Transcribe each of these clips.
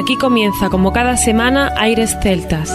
Aquí comienza, como cada semana, Aires Celtas.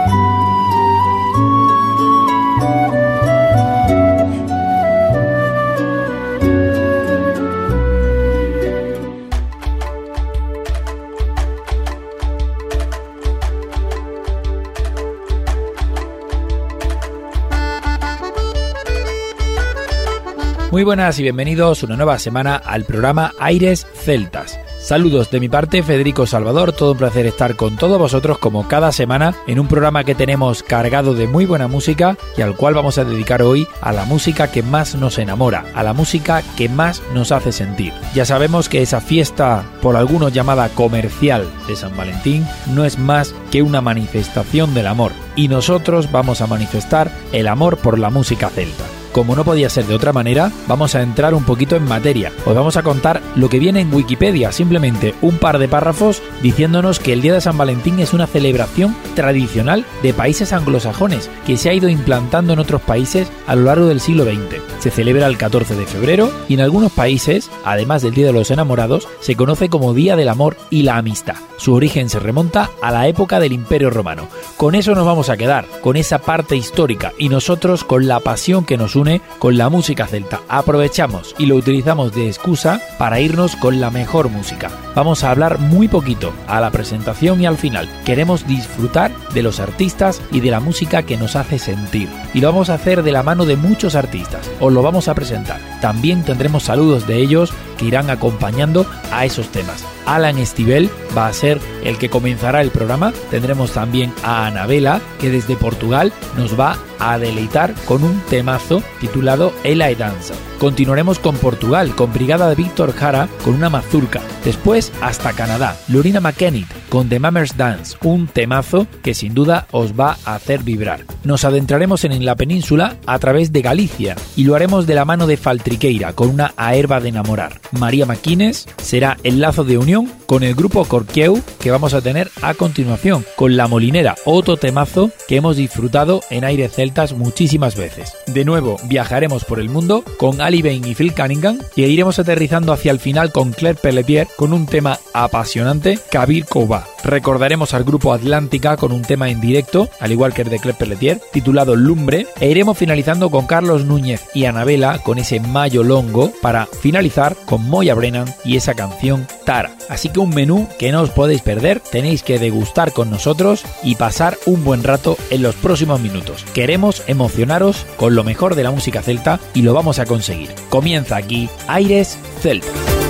Muy buenas y bienvenidos una nueva semana al programa Aires Celtas. Saludos de mi parte, Federico Salvador, todo un placer estar con todos vosotros como cada semana en un programa que tenemos cargado de muy buena música y al cual vamos a dedicar hoy a la música que más nos enamora, a la música que más nos hace sentir. Ya sabemos que esa fiesta, por algunos llamada comercial de San Valentín, no es más que una manifestación del amor y nosotros vamos a manifestar el amor por la música celta. Como no podía ser de otra manera, vamos a entrar un poquito en materia. Os vamos a contar lo que viene en Wikipedia, simplemente un par de párrafos diciéndonos que el Día de San Valentín es una celebración tradicional de países anglosajones que se ha ido implantando en otros países a lo largo del siglo XX. Se celebra el 14 de febrero y en algunos países, además del Día de los Enamorados, se conoce como Día del Amor y la Amistad. Su origen se remonta a la época del Imperio Romano. Con eso nos vamos a quedar, con esa parte histórica y nosotros con la pasión que nos une con la música celta. Aprovechamos y lo utilizamos de excusa para irnos con la mejor música. Vamos a hablar muy poquito a la presentación y al final. Queremos disfrutar de los artistas y de la música que nos hace sentir. Y lo vamos a hacer de la mano de muchos artistas. Os lo vamos a presentar. También tendremos saludos de ellos que irán acompañando a esos temas. Alan Estivell va a ser el que comenzará el programa. Tendremos también a Anabela, que desde Portugal nos va a deleitar con un temazo titulado Ela e Danza. Continuaremos con Portugal, con Brigada de Víctor Jara, con una mazurca. Después hasta Canadá, Lorina McKennitt con The Mammers Dance, un temazo que sin duda os va a hacer vibrar. Nos adentraremos en la península a través de Galicia y lo haremos de la mano de Faltriqueira con una A Herba de Enamorar. María Maquines será el lazo de unión con el grupo Corqueu que vamos a tener a continuación, con La Molinera, otro temazo que hemos disfrutado en Aires Celtas muchísimas veces. De nuevo viajaremos por el mundo con Ali Bain y Phil Cunningham e iremos aterrizando hacia el final con Claire Pelletier con un tema apasionante, Kabir Kouba. Recordaremos al grupo Atlántica con un tema en directo, al igual que el de Claire Pelletier, titulado Lumbre, e iremos finalizando con Carlos Núñez y Anabela con ese Mayo Longo para finalizar con Moya Brennan y esa canción Tara. Así que un menú que no os podéis perder, tenéis que degustar con nosotros y pasar un buen rato en los próximos minutos. Queremos emocionaros con lo mejor de la música celta y lo vamos a conseguir. Comienza aquí Aires Celta.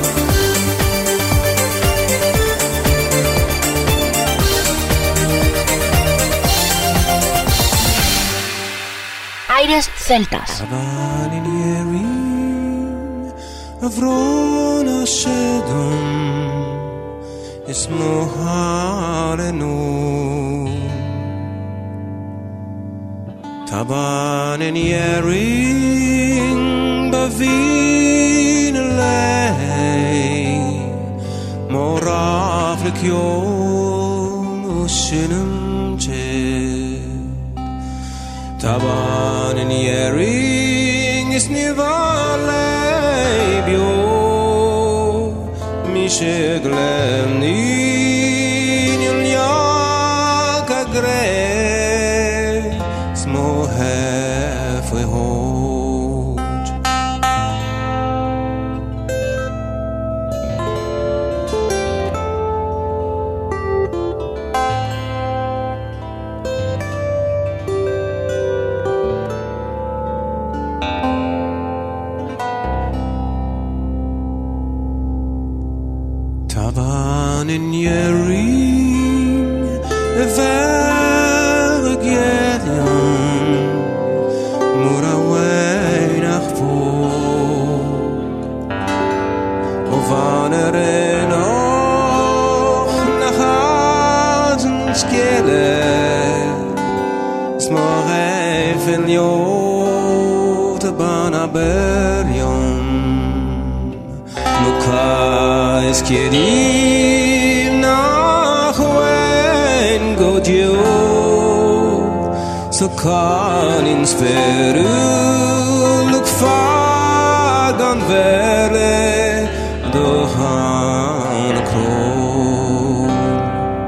Aires Celtas. Taban yering bavin lay moraf lekyon shinum che Taban yering is nivalay bio misheglem ni nyaka gre halfway home. Taban in Yering, if ever get young. Så kan inspirere look fagan vele do han kron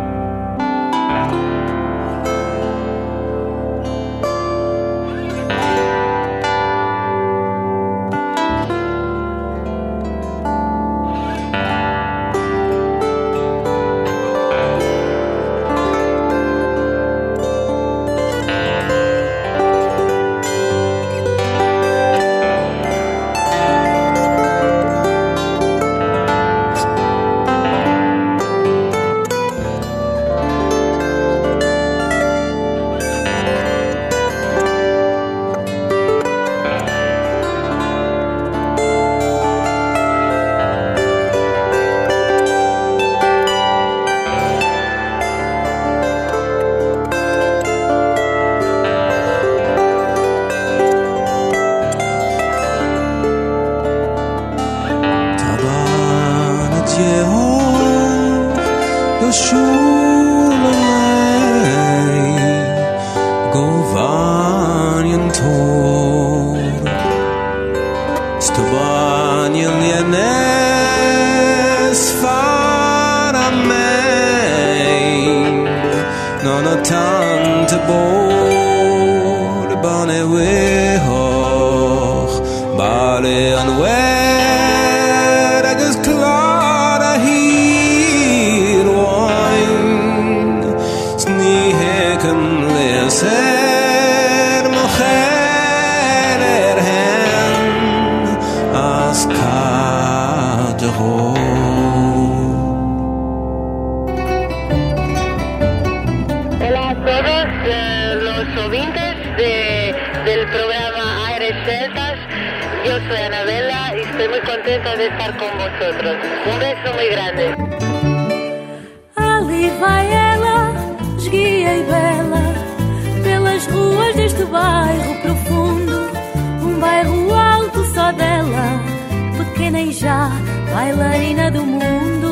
Schulalei Govanien Tor Stobanien Jenes Fara Mein Nona Tante Bode Bane Wehoch Bale an Wer Agus Clara Hier Wine Sni Heken Leser Mocher Erhen As Kadro Hola a todos los oyentes del programa Aires Celtas. Yo soy Anabela y estoy muy contenta de estar con vosotros. Un beso muy grande. Ali vai ela, esguia e bela, pelas ruas deste bairro profundo. Um bairro alto só dela, pequena e já bailarina do mundo.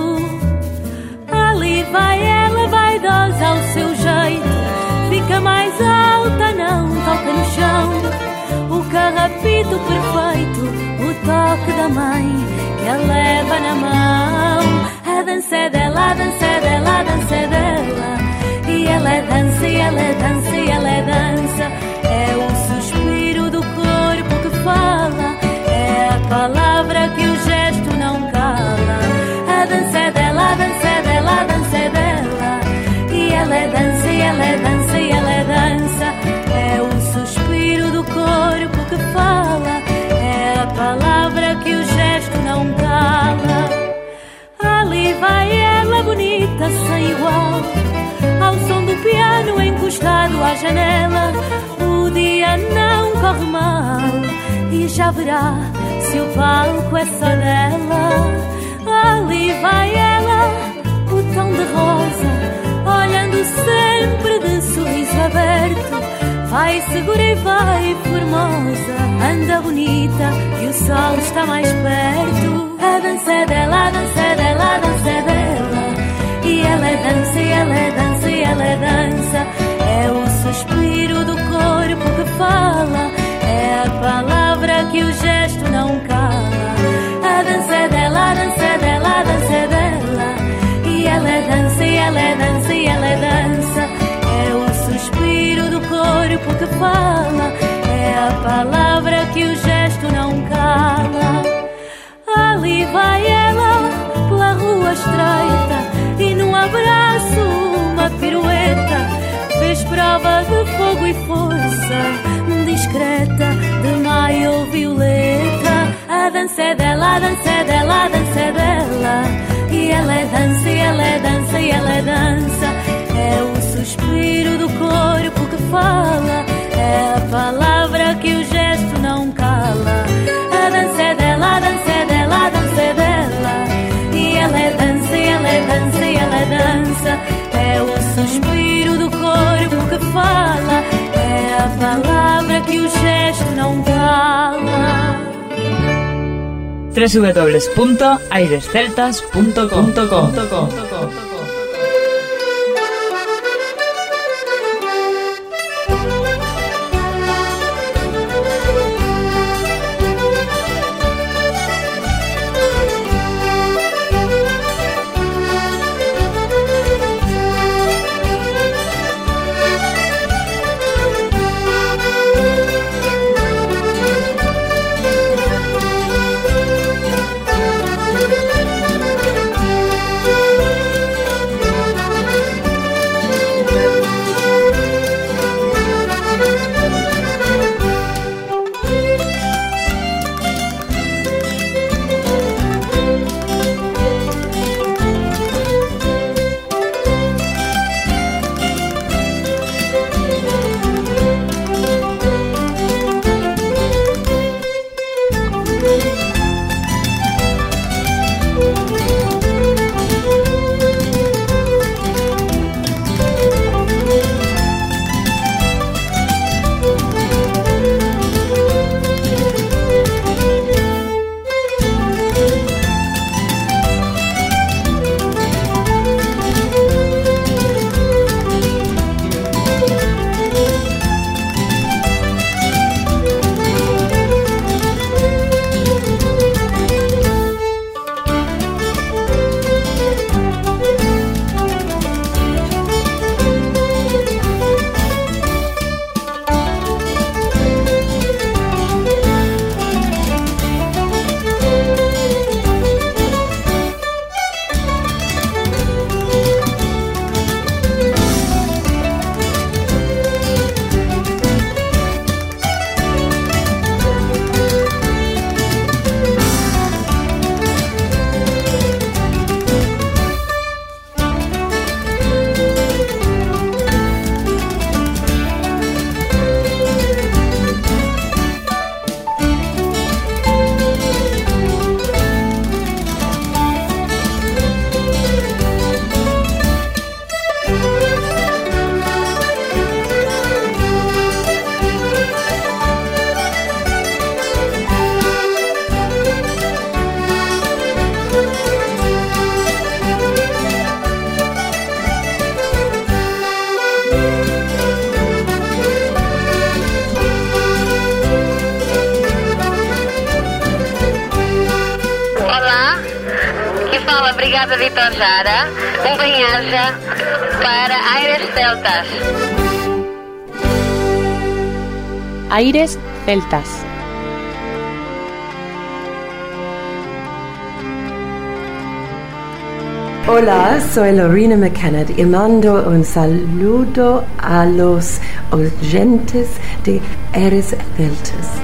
Ali vai ela, vaidosa ao seu jeito, fica mais alta, não toca no chão. O carrapito perfeito, o toque da mãe que a leva na mão. A dança é dela, a dança é dela, a dança é dela. E ela é dança, e ela é dança, e ela é dança. É o suspiro do corpo que fala, é a palavra que o gesto não cala. A dança é dela, a dança é dela, a dança é dela. E ela é dança, e ela é dança, e ela é dança. É o suspiro do corpo que fala, é a palavra que o gesto não cala. Ali vai ela bonita sem igual, ao som do piano encostado à janela. O dia não corre mal e já verá se o palco é só dela. Ali vai ela, o tom de rosa, olhando sempre de sorriso aberto. Vai segura e vai formosa, anda bonita e o sol está mais perto. A dança é dela, a dança é dela, a dança é dela. E ela é dança, e ela é dança, e ela é dança. É o suspiro do corpo que fala, é a palavra que o gesto não cala. A dança é dela, a dança é dela, a dança é dela. E ela é dança, e ela é dança, e ela é dança. É o suspiro do corpo que fala, é a palavra que o gesto não cala. Ali vai ela pela rua estreita e num abraço uma pirueta. Fez prova de fogo e força, discreta, de maio ou violeta. A dança é dela, a dança é dela, a dança é dela. E ela é dança, e ela é dança, e ela é dança. É o suspiro do corpo que fala, é a palavra que o gesto não cala. A dança é dela, a dança é dela, a dança é dela. E ela é dança, e ela é dança, e ela é dança. É o suspiro do corpo que fala, é a palavra que o gesto não cala. www.airesceltas.com. fala Brigada Vitor Jara, bem-aja para Aires Celtas. Aires Celtas. Hola, soy Lorena McKenna y mando un saludo a los oyentes de Aires Celtas.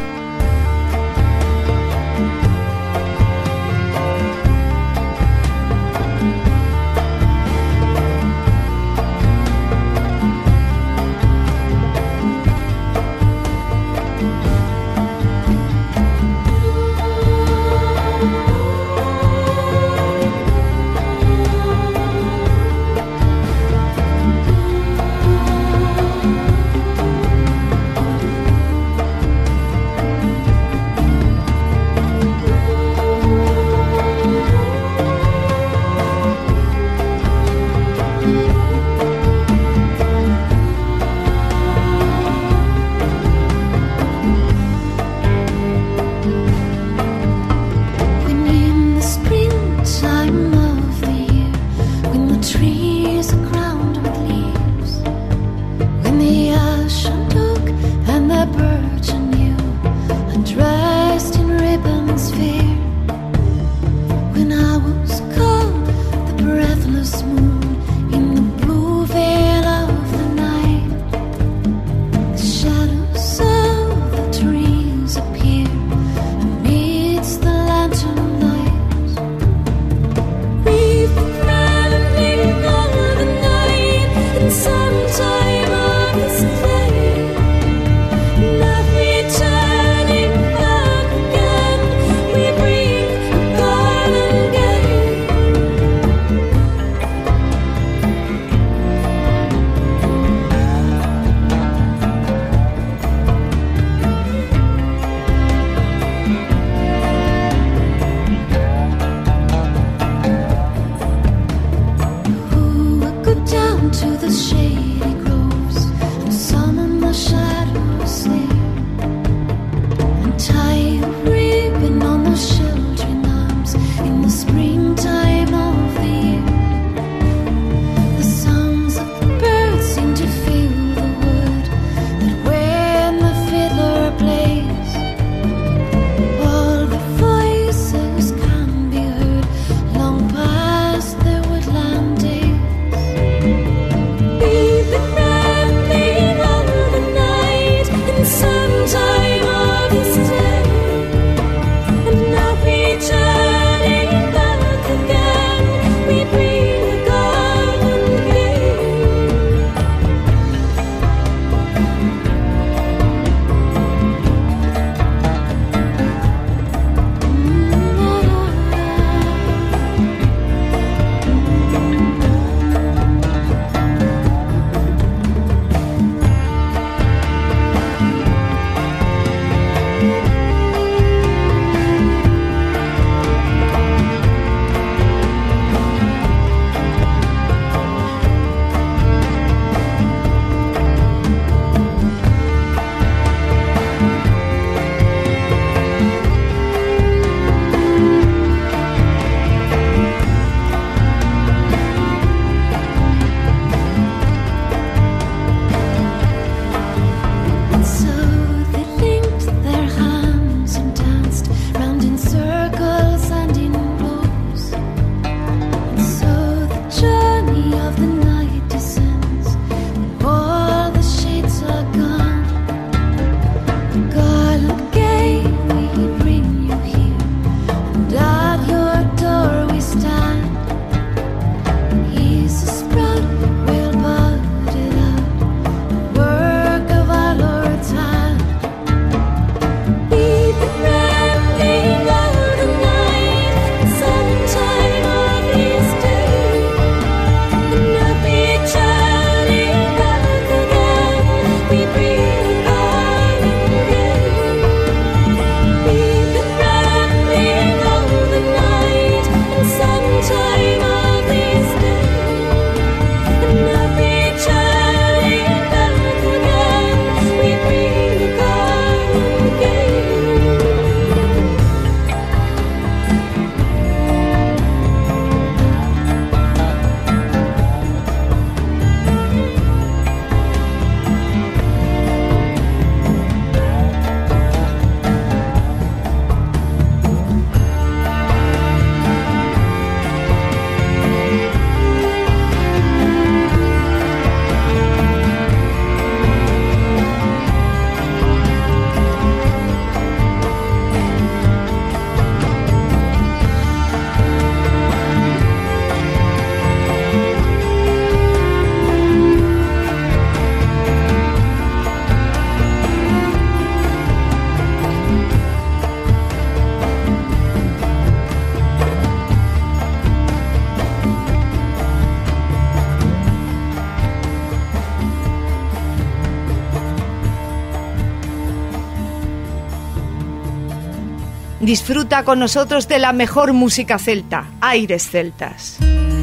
Disfruta con nosotros de la mejor música celta, Aires Celtas.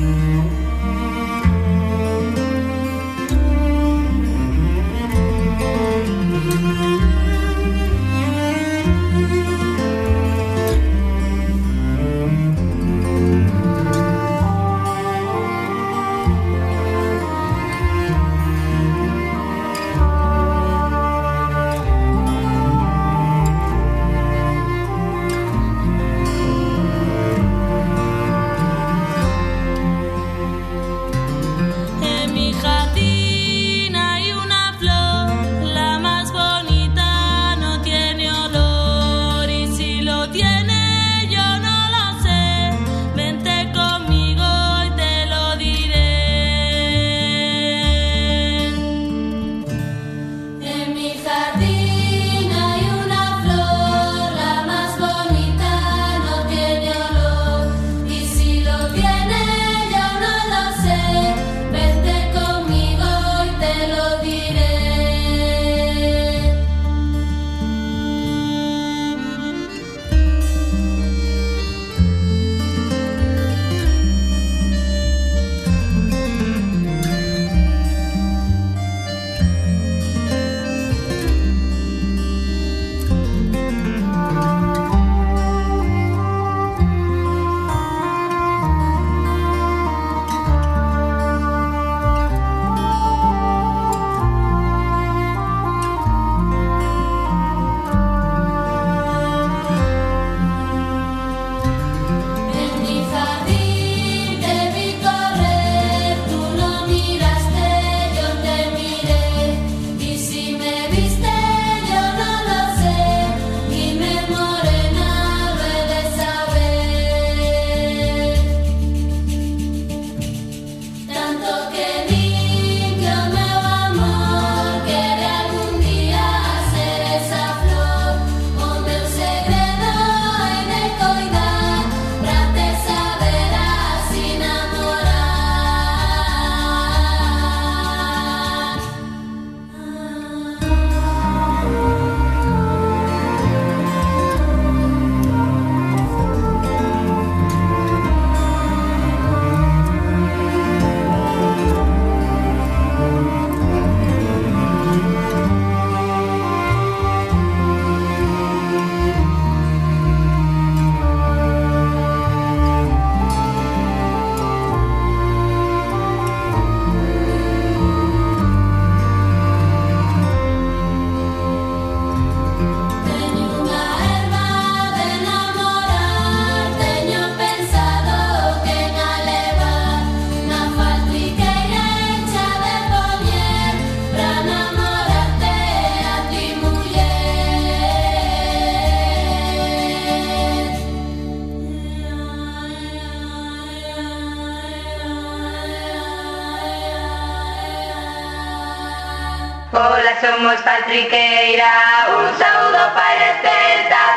Hola, somos Patriqueira, un saludo para Aires Celtas.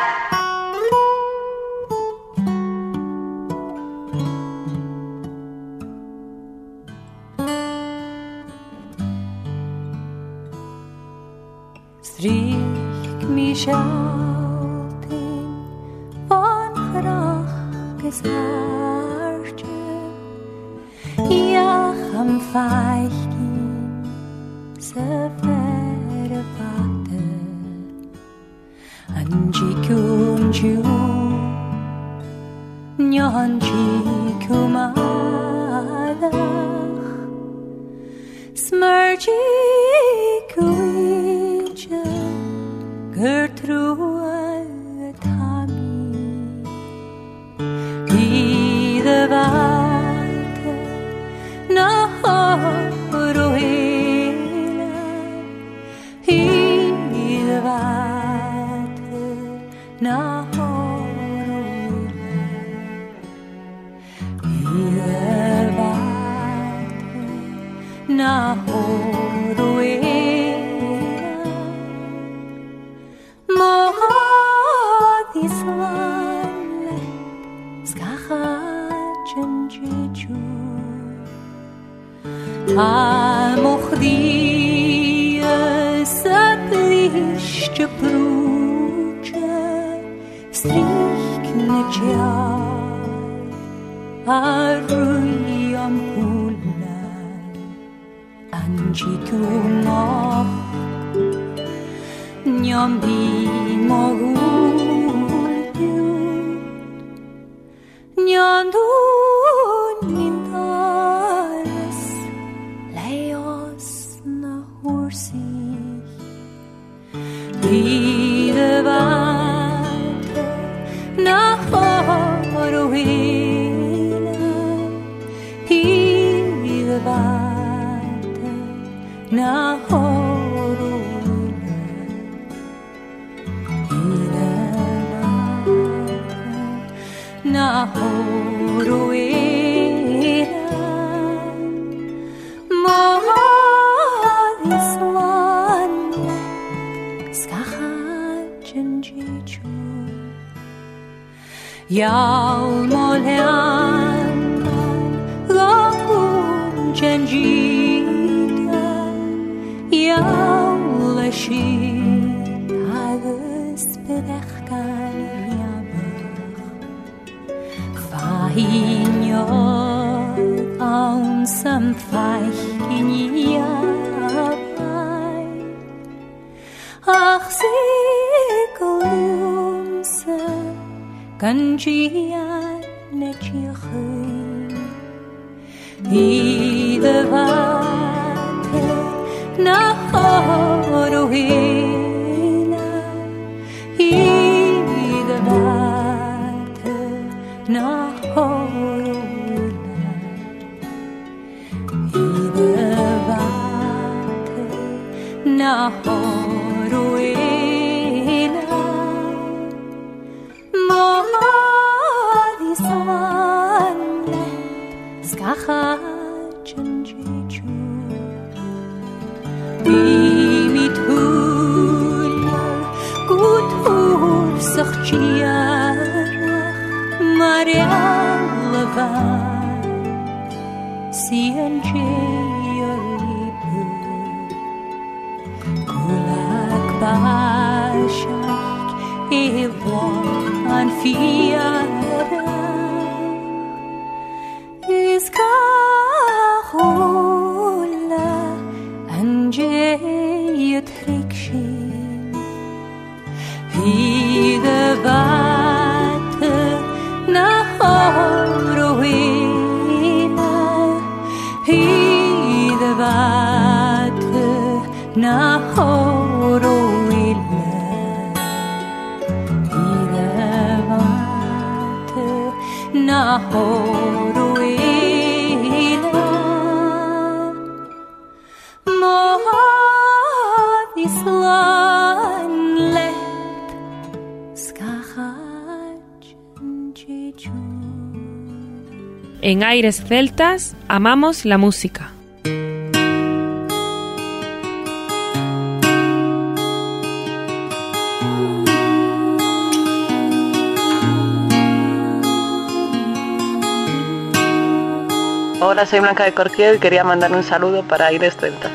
Stryk mi självting van graag ja ham feichtin se fere pate anji kunju nyanji kumada smerji kuija Gertrude tami i de varte na rohela i de varte na rohela i de varte na rohela Mochdia sapliște pruce stryknetja aruyam hula anjituma nyambi moguldu nyandun mintares leos na hursi Videvate na horohina Videvate na horohina Videvate na horohina Mohadiswan Skachanjichu Yalmolhan Gokun Janjita Yalashit Agus Bedechkal Yabach Fahinyot Aun Samfach Kinyabai Ach Sikolumse Kanjian Netjichin Videvate na horohina Videvate na horohina Videvate na horohina Mohadiswan Skachanjichu Bimithula Kuthur Sakhchiarach Marialava Sianjayaribu Kulak Bashak Ewan Fiara Iskahula Anjayat Rikshin Videvate na horohina Videvate na horohina Videvate na horohina Mohadislan let Skachanjichu. En Aires Celtas amamos la música. Hola, soy Blanca de Corquier y quería mandar un saludo para Aires Celtas.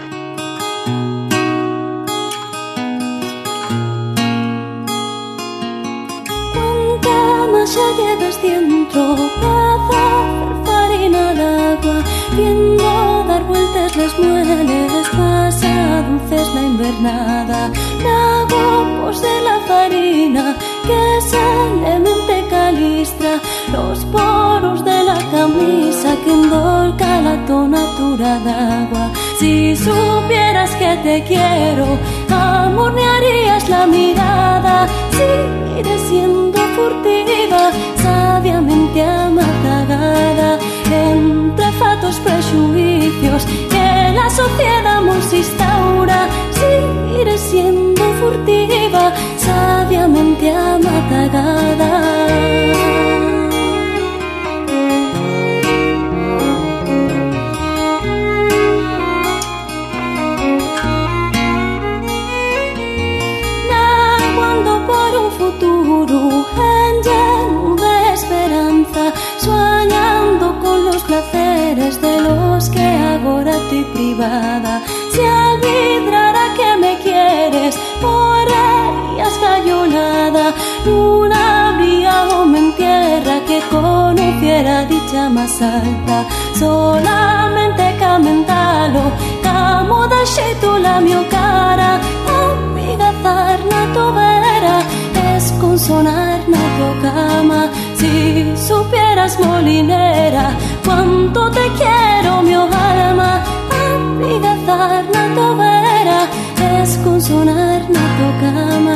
Cuánta masa llevas dentro para hacer farina al agua, viendo dar vueltas las mueles, pasa dulces la invernada, lavos de la farina que salemente calistra los poros de la camisa que endolca la tonatura d'agua. Si supieras que te quiero, amornearías la mirada, seguiré siendo furtiva, sabiamente amatagada, entre fatos prejuicios que la sociedad nos instaura. Seguiré siendo furtiva, sabiamente amatagada. Naguando por un futuro en voz alta, solamente camentalo, camo da xeito la mio cara, amigazar na tovera, esconsonar na tua cama. Si supieras, molinera, cuánto te quiero, mi alma, amigazar na tovera, esconsonar na tua cama.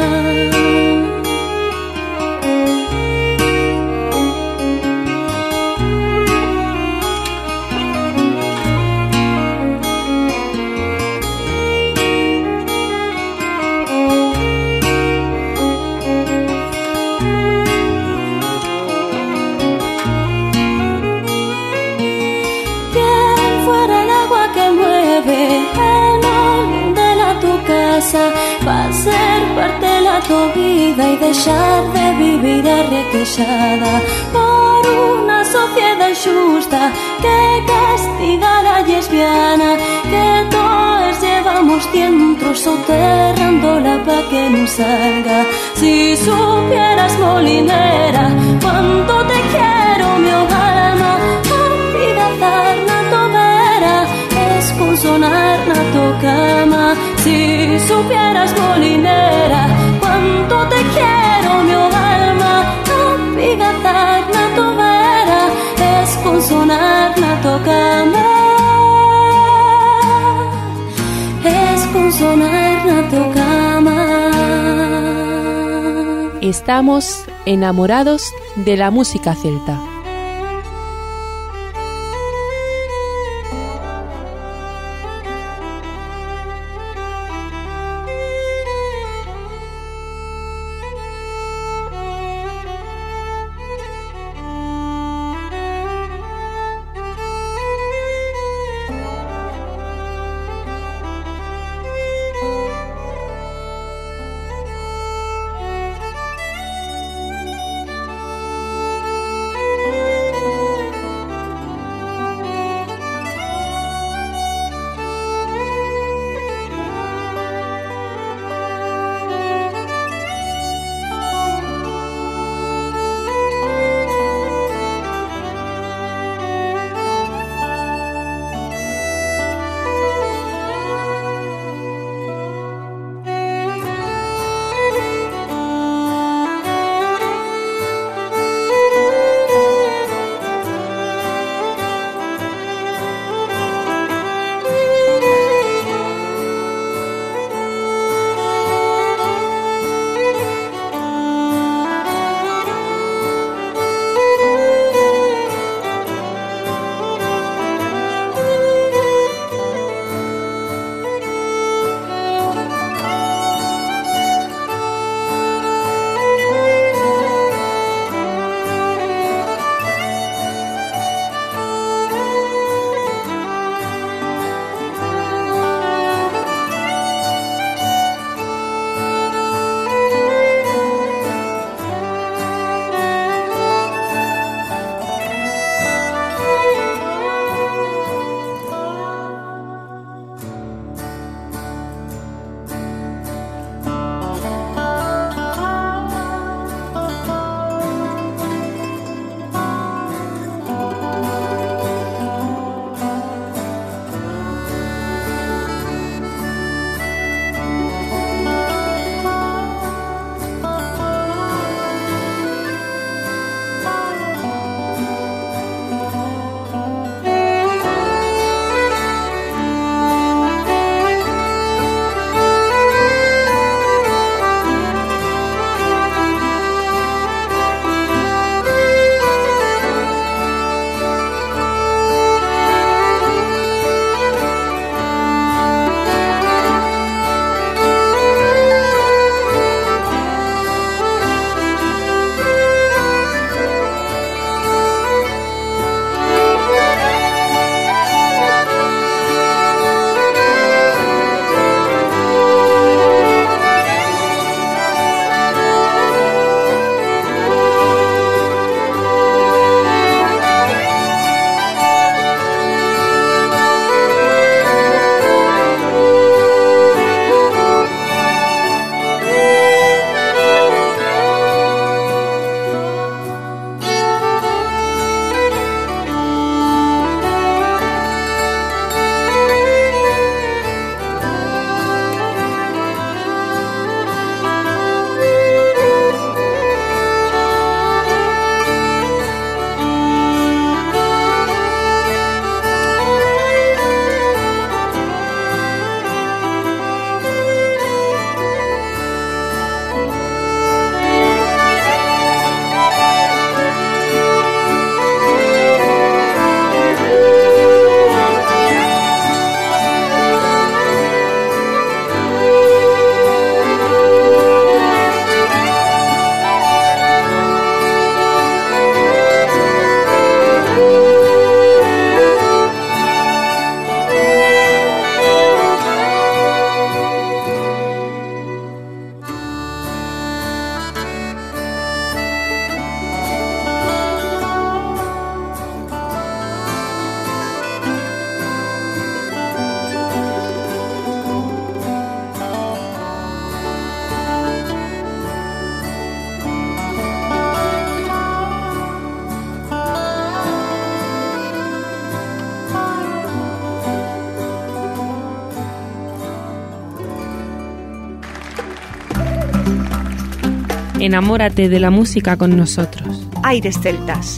Va a ser parte de la tu vida y dejar de vivir arrequejada por una sociedad injusta que castiga a la lesbiana, que todos llevamos dentro soterrándola pa' que no salga. Si supieras, molinera, cuánto te quiero, mi alma, amigazar na tovera, esconsonar na tu cama. Si supieras, molinera, cuánto te quiero, mi alma, amigazar na tovera, esconsonar na tu cama, esconsonar na tu cama. Estamos enamorados de la música celta. Enamórate de la música con nosotros. Aires Celtas.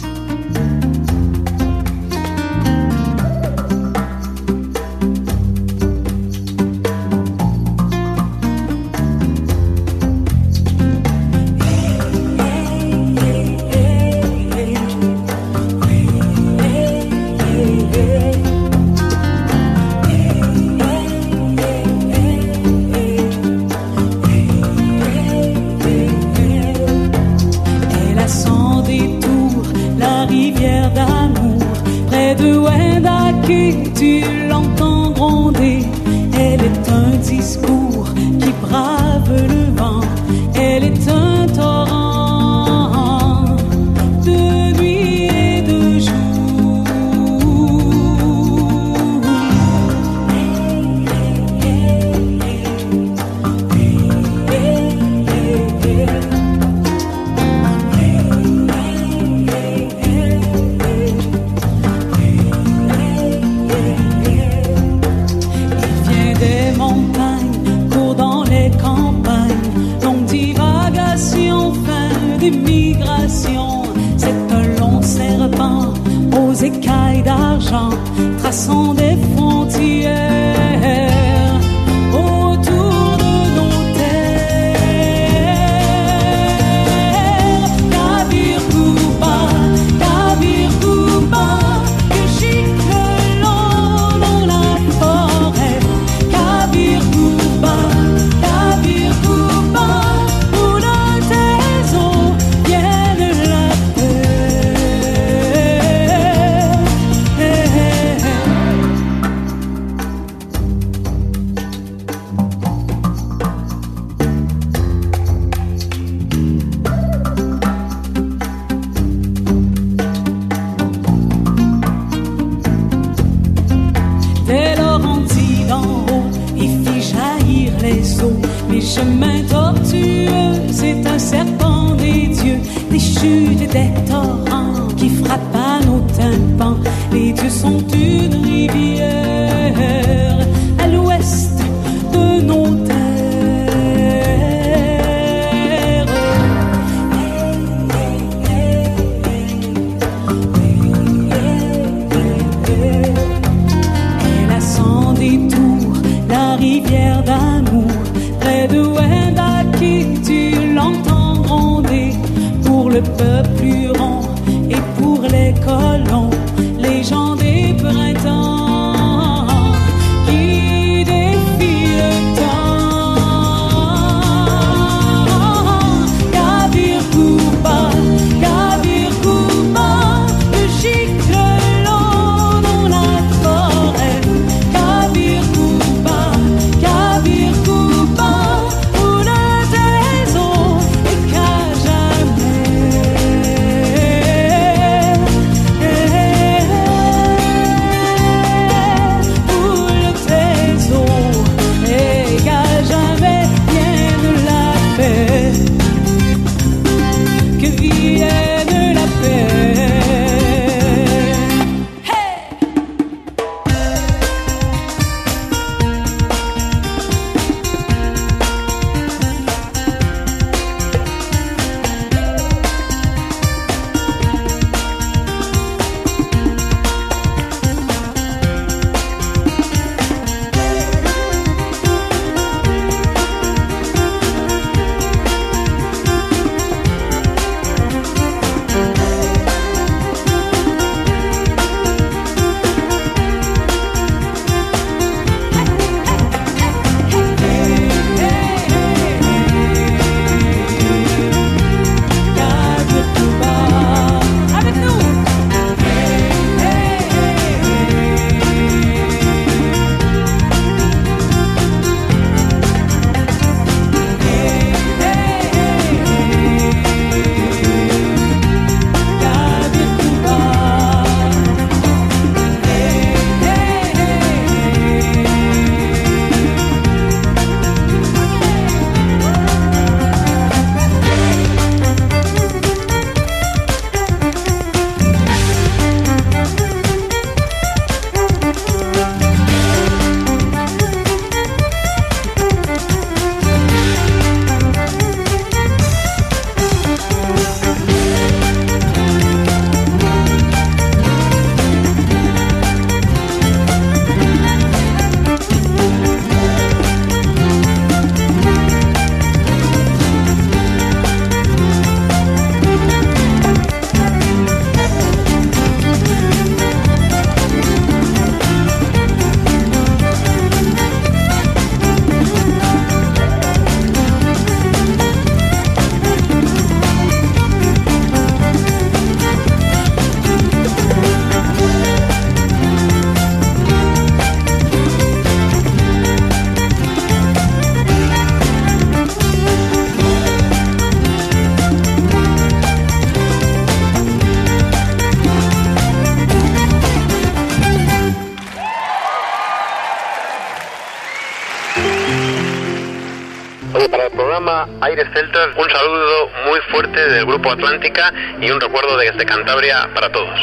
programa Aires Celtas, un saludo muy fuerte del Grupo Atlántica y un recuerdo desde Cantabria para todos.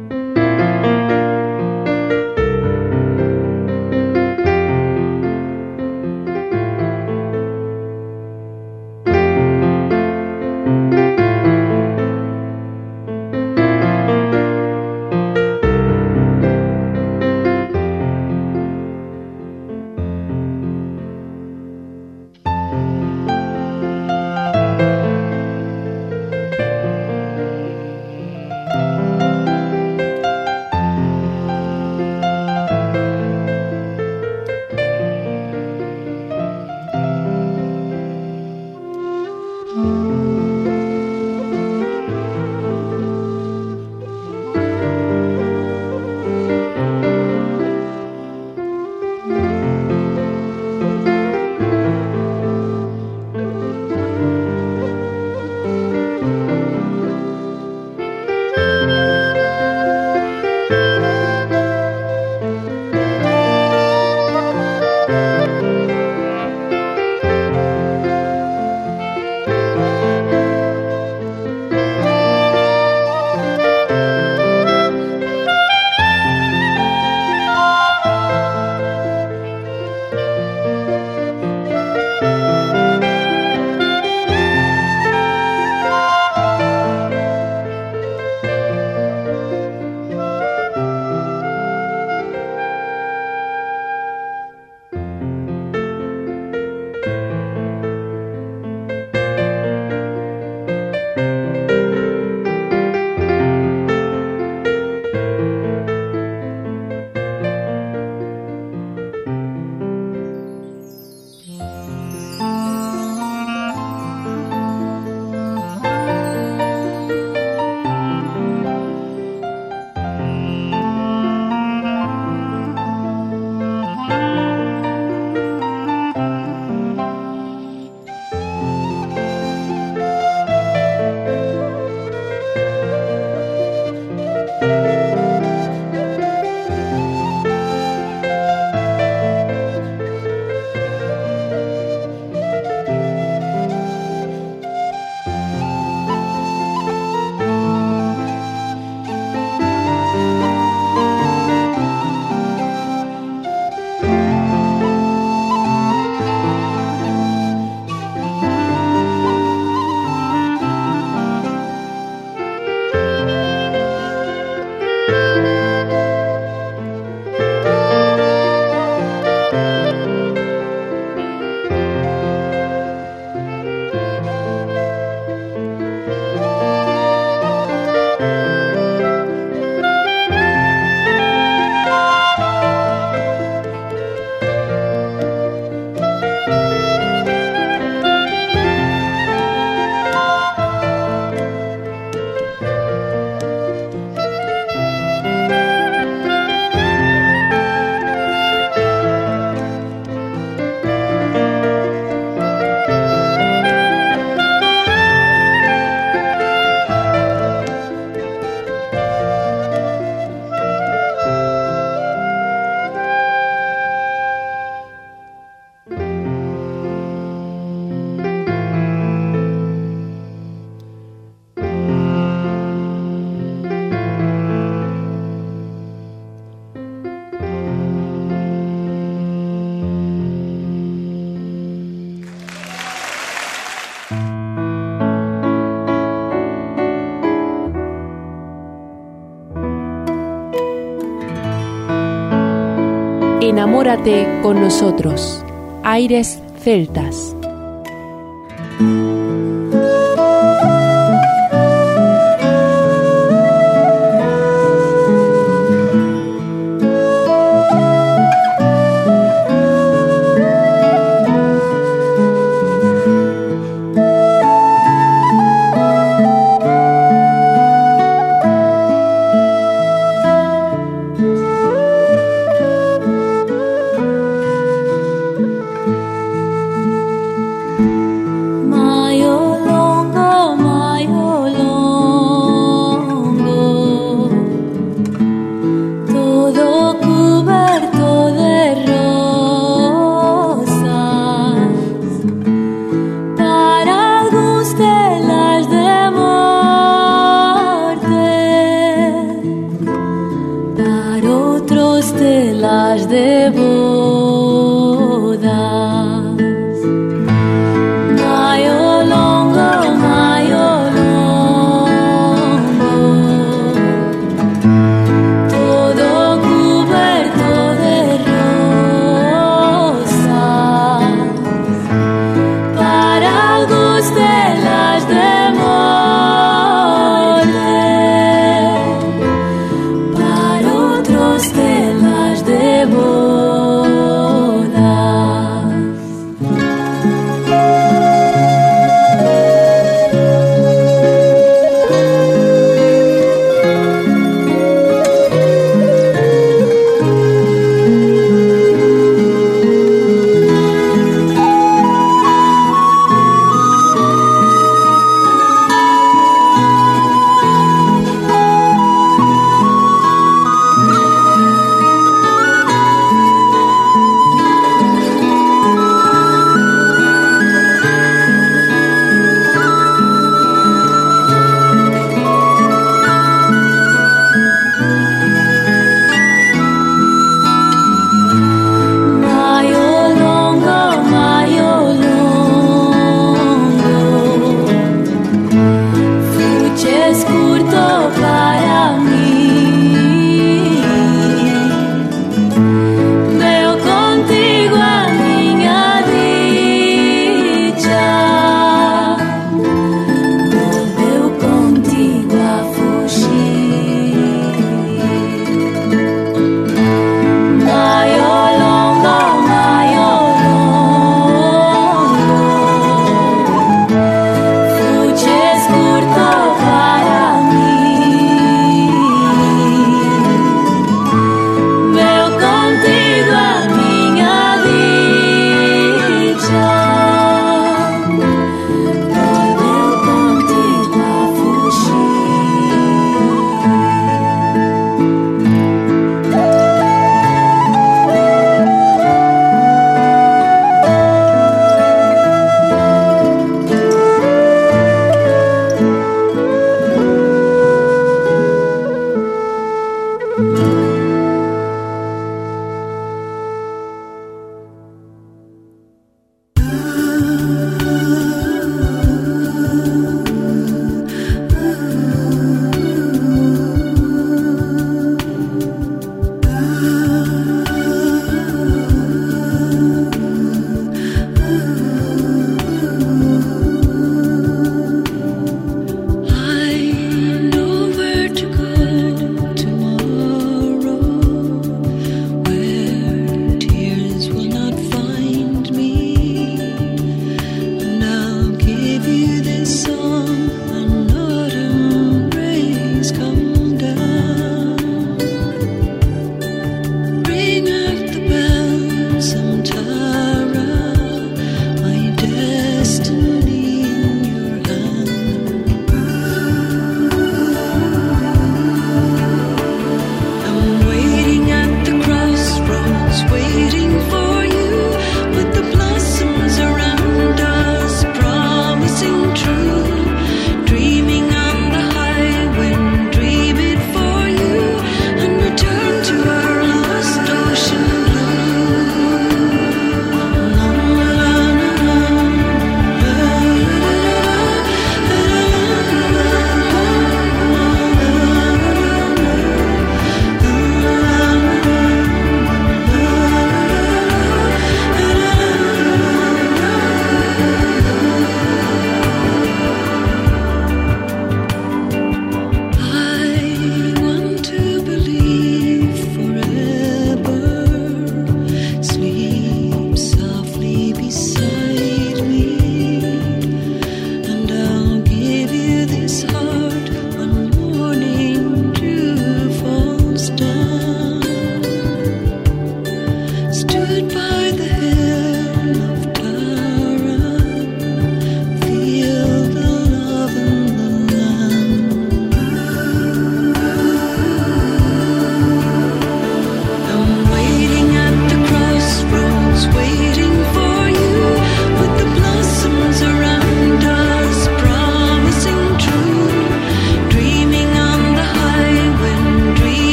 Enamórate con nosotros. Aires Celtas. My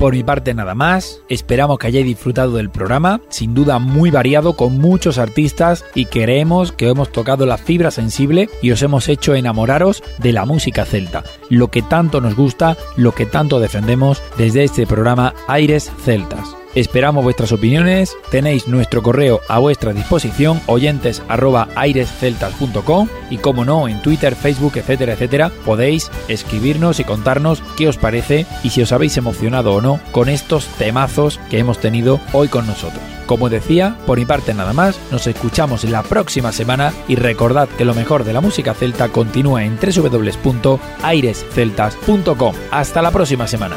Por mi parte nada más, esperamos que hayáis disfrutado del programa, sin duda muy variado con muchos artistas y creemos que hemos tocado la fibra sensible y os hemos hecho enamoraros de la música celta, lo que tanto nos gusta, lo que tanto defendemos desde este programa Aires Celtas. Esperamos vuestras opiniones, tenéis nuestro correo a vuestra disposición, oyentes@airesceltas.com y como no, en Twitter, Facebook, etcétera, etcétera, podéis escribirnos y contarnos qué os parece y si os habéis emocionado o no con estos temazos que hemos tenido hoy con nosotros. Como decía, por mi parte nada más, nos escuchamos la próxima semana y recordad que lo mejor de la música celta continúa en www.airesceltas.com. Hasta la próxima semana.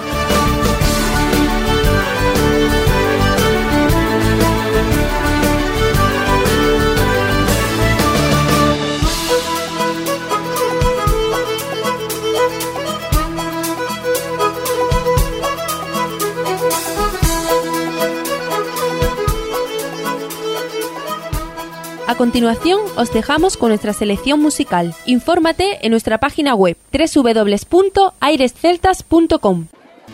A continuación, os dejamos con nuestra selección musical. Infórmate en nuestra página web www.airesceltas.com.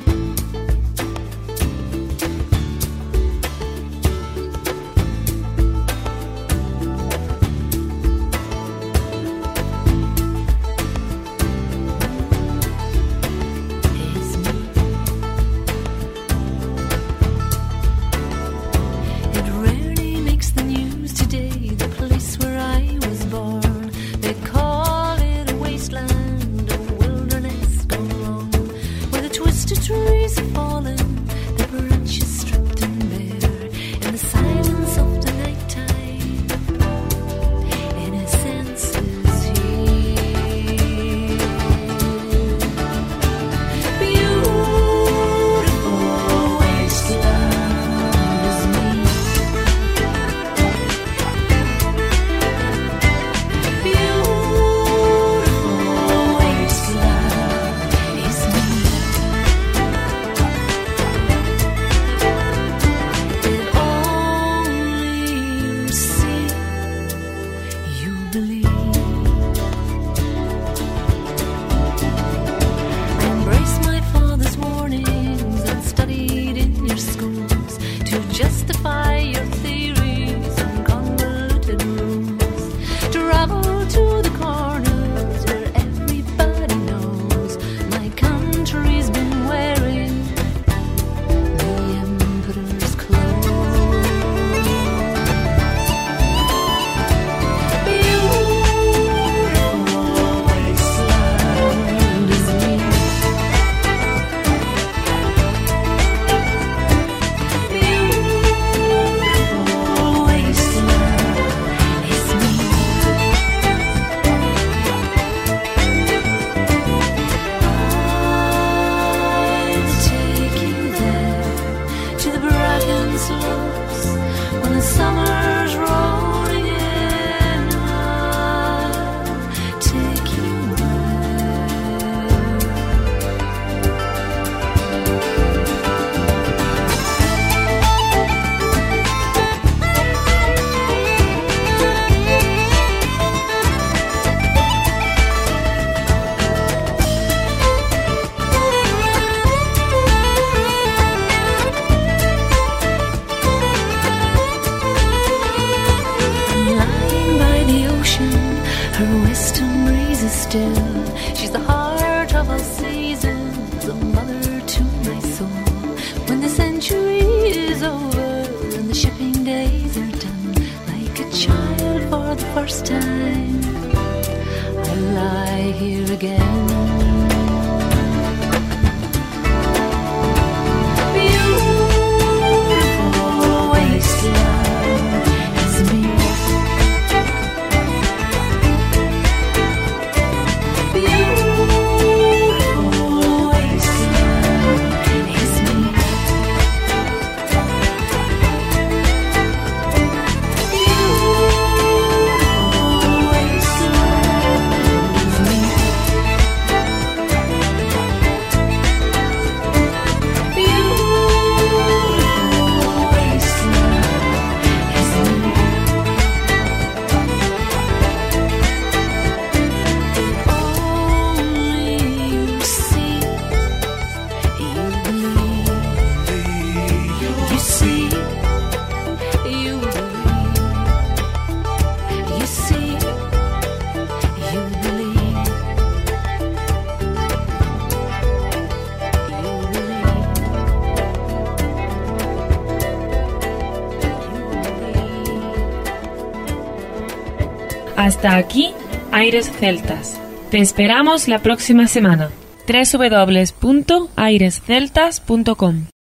First time I lie here again. Hasta aquí, Aires Celtas. Te esperamos la próxima semana. www.airesceltas.com